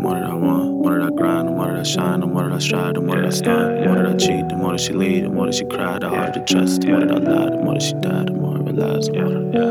more that I want, the more that I grind, the more that I shine, the more that I strive, the more that I start, the more that I cheat, the more that she lead, the more that she cry, the harder to trust, the more that I lie, the more that she died, the more I realize, the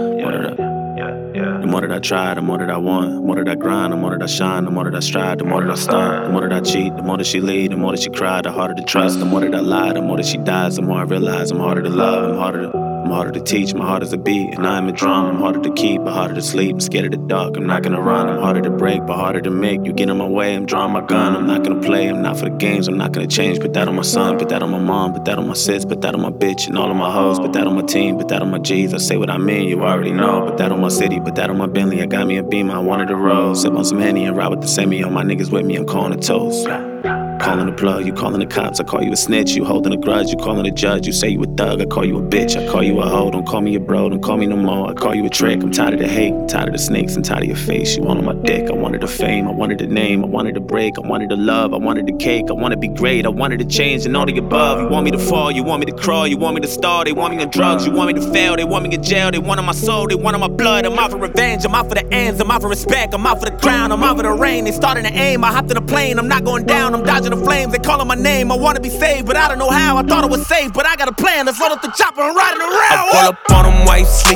more that I try, the more that I want, the more that I grind, the more that I shine, the more that I strive, the more that I start, the more that I cheat, the more that she lead, the more that she cry, the harder to trust, the more that I lie, the more that she dies, the more I realize I'm harder to love, I'm harder to teach, my heart is a beat, and I'm a drum. I'm harder to keep, but harder to sleep. I'm scared of the dark, I'm not gonna run. I'm harder to break, but harder to make. You get in my way, I'm drawing my gun. I'm not gonna play, I'm not for the games. I'm not gonna change. Put that on my son, put that on my mom, put that on my sis, put that on my bitch and all of my hoes. Put that on my team, put that on my G's. I say what I mean, you already know. Put that on my city, put that on my Bentley. I got me a Beamer, I wanted to roll. Sip on some Henny and ride with the semi. All my niggas with me, I'm calling a toast. Calling the plug, you calling the cops, I call you a snitch. You holding a grudge, you calling the judge. You say you a thug, I call you a bitch. I call you a hoe, don't call me a bro, don't call me no more. I call you a trick, I'm tired of the hate, I'm tired of the snakes, I'm tired of your face. You wanted my dick, I wanted the fame, I wanted the name, I wanted the break, I wanted the love, I wanted the cake, I wanted to be great, I wanted to change and all the above. You want me to fall, you want me to crawl, you want me to stall, they want me on drugs, you want me to fail, they want me in jail, they wanted my soul, they wanted my blood. I'm out for revenge, I'm out for the ends, I'm out for respect, I'm out for the crown, I'm out for the rain. They starting to aim, I hopped in a plane, I'm not going down, I'm dodging the flames, they calling my name. I wanna be saved, but I don't know how. I thought I was safe, but I got a plan. Let's load up the chopper and riding around. I pull up on them while you sleep.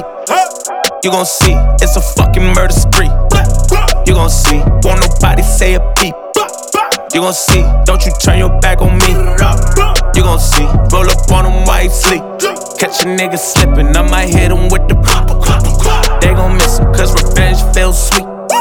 You gon' see, it's a fucking murder spree. You gon' see, won't nobody say a peep. You gon' see, don't you turn your back on me. You gon' see, roll up on them while you sleep. Catch a nigga slipping, I might hit him with the They gon' miss him, cause revenge feels sweet.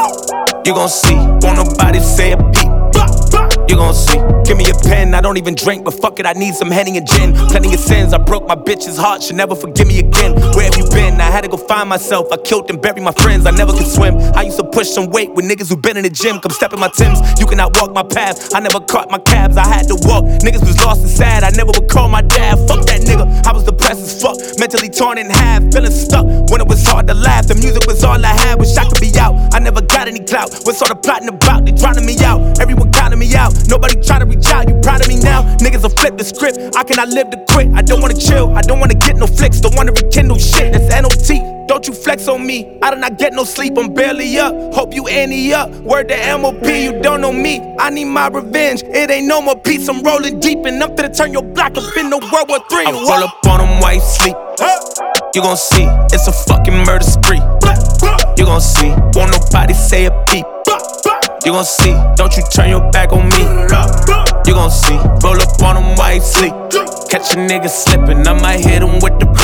You gon' see, won't nobody say a peep. You gon' see, give me a pen, I don't even drink, but fuck it, I need some Henny and gin. Plenty of sins, I broke my bitch's heart, she'll never forgive me again. Where have you been? I had to go find myself, I killed and buried my friends, I never could swim. I used to push some weight with niggas who been in the gym, come step in my Timbs, you cannot walk my path. I never caught my cabs, I had to walk, niggas was lost and sad, I never would call my dad. Fuck that nigga, I was depressed as fuck, mentally torn in half, feeling stuck when it was hard to laugh. The music was all I had, wish I could be out, I never got any clout. What's all the plotting about? They drowning me out, everyone counting me out. Nobody try to reach out, you proud of me now? Niggas will flip the script, I cannot live to quit. I don't wanna chill, I don't wanna get no flicks, don't wanna rekindle shit, that's NOT. Don't you flex on me, I do not get no sleep, I'm barely up. Hope you ante up, word to MOP, you don't know me. I need my revenge, it ain't no more peace. I'm rolling deep and I'm finna turn your block up into World War III. I roll up on them while you sleep. You gon' see, it's a fucking murder spree. You gon' see, won't nobody say a peep. You gon' see, don't you turn your back on me. You gon' see, roll up on them while you sleep. Catch a nigga slipping, I might hit him with the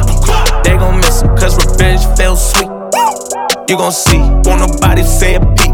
They gon' miss him, cause revenge feels sweet. You gon' see, won't nobody say a peep.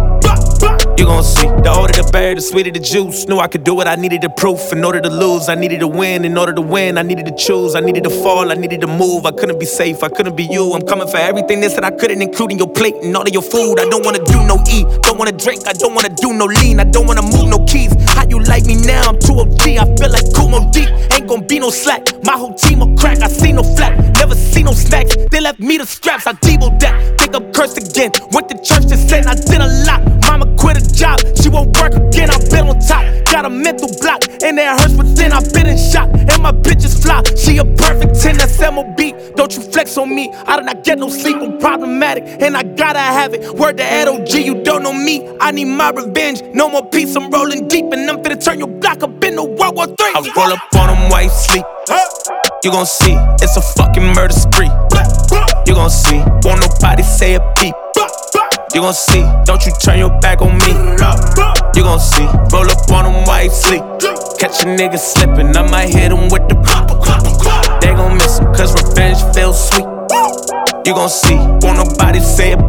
You gon' see, the older the berry, the sweeter the juice. Knew I could do it, I needed the proof. In order to lose, I needed to win. In order to win, I needed to choose. I needed to fall, I needed to move. I couldn't be safe, I couldn't be you. I'm coming for everything this that I couldn't, including your plate and all of your food. I don't wanna do no eat, don't wanna drink, I don't wanna do no lean. I don't wanna move no keys. How you like me now? I'm too OG, I feel like Kumo deep. Ain't gon' be no slack, my whole team will crack. I see no flat, never see no snacks. They left me the straps, I Debo that. Think I'm cursed again, went to church to sin, I did a lot. Mama quit a job, she won't work again, I've been on top. Got a mental block, and it hurts within, I've been in shock. And my bitch is fly, she a perfect 10, that's MOB. Don't you flex on me, I do not get no sleep, I'm problematic, and I gotta have it. Word to Ed OG, you don't know me, I need my revenge. No more peace, I'm rolling deep, and I'm finna turn your block up into World War III. I roll up on them while you sleep. You gon' see, it's a fucking murder spree. You gon' see, won't nobody say a peep. You gon' see, don't you turn your back on me. You gon' see, roll up on them while you sleep. Catch a nigga slipping, I might hit him with the They gon' miss him, cause revenge feels sweet. You gon' see, won't nobody say a